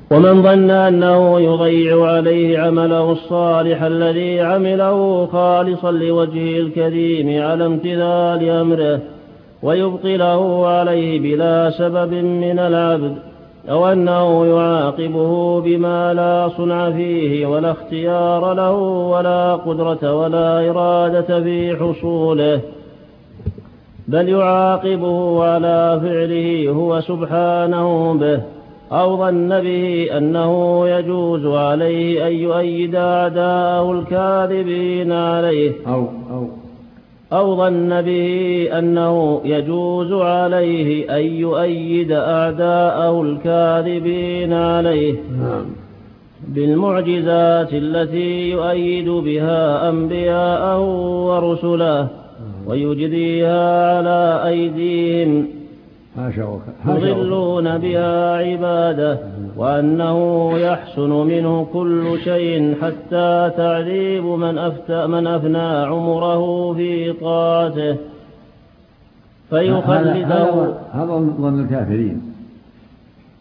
ومن ظن أنه يضيع عليه عمله الصالح الذي عمله خالصا لوجهه الكريم على امتثال أمره ويبطله عليه بلا سبب من العبد، أو أنه يعاقبه بما لا صنع فيه ولا اختيار له ولا قدرة ولا إرادة في حصوله، بل يعاقبه على فعله هو سبحانه به، أو ظن به أنه يجوز عليه أن يؤيد أعداءه الكاذبين عليه أو ظن به أنه يجوز عليه أن يؤيد أعداءه الكاذبين عليه بالمعجزات التي يؤيد بها أنبياءه ورسله ويجريها على أيديهم يضلون بها عباده، وأنه يحسن منه كل شيء حتى تعذيب من أفنى عمره في طاعته فيخلده. هذا ظن الكافرين،